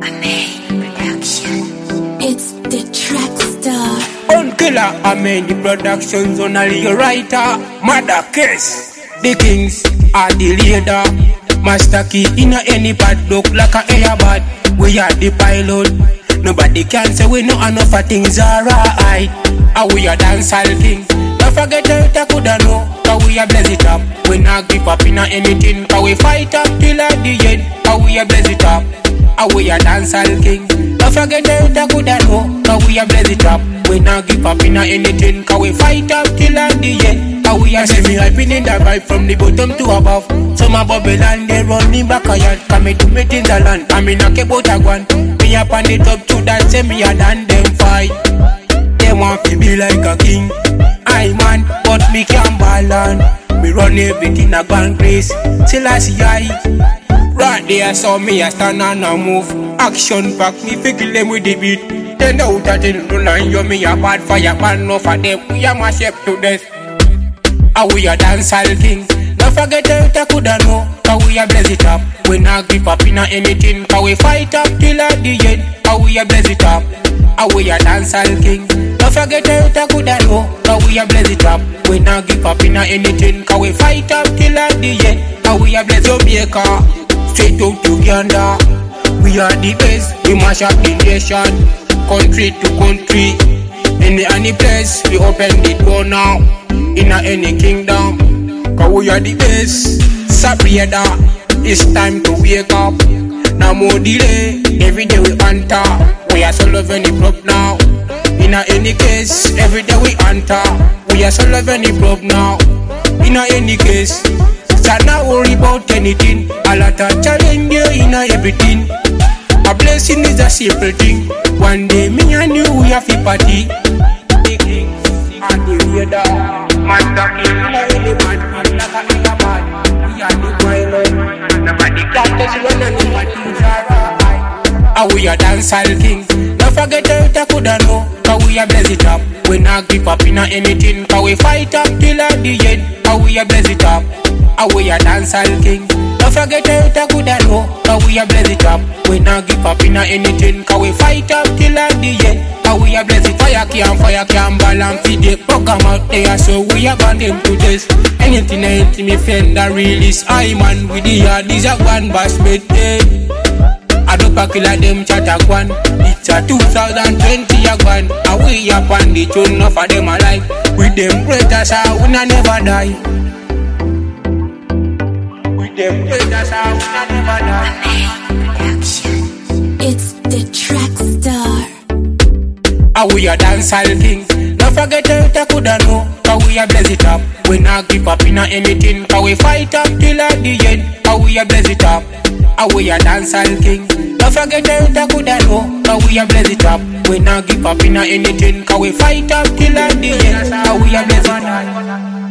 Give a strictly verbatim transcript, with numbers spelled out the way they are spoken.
It's the track star. On killer, I mean the productions only a writer. Mother case, the kings are the leader. Master key in a any padlock like a airbag. We are the pilot. Nobody can say we know enough of things alright. And we are dancehall king. Don't forget how I coulda know. Cause we are blaze it up. We not give up in a anything. Cause we fight up till at the end. Cause we are blaze it up. And we are dancehall king. Don't forget how I coulda know. Cause we are blaze it up. We not give up in a anything. Cause we fight up till at the end. Cause we are semi hyping in the vibe from the bottom to above. Some a bubble and they run me back a yard. Come me to me in the land. I mean I keep out a one. Me up on the top to that say me a done them fight. They want to be like a king. I man, but me can't balance. Me run everything a gone crazy. Till I see I. Right there saw me a stand and a move. Action back me fi kill them with the beat. They know that in the line you me a bad fire man. No for them we a mash up to death. And we a dancehall king. Don't forget how I coulda know. Cause we a blaze it up. We not give up in a anything. Cause we fight up till at the end. Cause we a blaze it up. And we a dancehall king. Don't forget how I coulda know. Cause we a blaze it up. We not give up in a anything. Cause we fight up till at the end. Cause we a blaze Jamaica. Straight out Uganda. We are the best. We mash up the nation. Country to country. In any place we open the door now. In a any kingdom. Cause we are the best. Sabrina, it's time to wake up. No more delay, every day we enter. We are solving the problem now. In a any case, every day we enter. We are solving the problem now. In a any case, so not worry about anything. A lot of challenge in a everything. A blessing is a simple thing. One day me and you we have a party. The kings and the radar. Master king, the man, and like a nigga man. We are the pilot. Nobody can tell you when anyone things are right. And we are dancehall king. Don't forget how I coulda know. Cause we are blaze it up. We not give up in a anything. Cause we fight up till at the end. Cause we are blaze it up. And we are dancehall king. Don't forget how I coulda know. Cause we are blaze it up. We not give up in a anything. Cause we fight up till at the end. Cause we are blaze it. Fire can, fire can balance feed the program out there. So we are born them to this. Anything, anything me friend that release. I man with the yard is a one bass mate. I don't pack like them chat a one. It's a two thousand twenty a one. And we up on the tune, enough of them alive. With them greatest I will never die. With them greatest I will never die. It's the track star. And we are dancehall king. Don't forget how I coulda know. Cause we are blaze it up. We not give up in a anything. Cause we fight up till at the end. Cause we are blaze it up. And we are dancehall king. Don't forget how I coulda know. Cause we are blaze it up. We not give up in a anything. Cause we fight up till at the end. Cause we are blaze it up.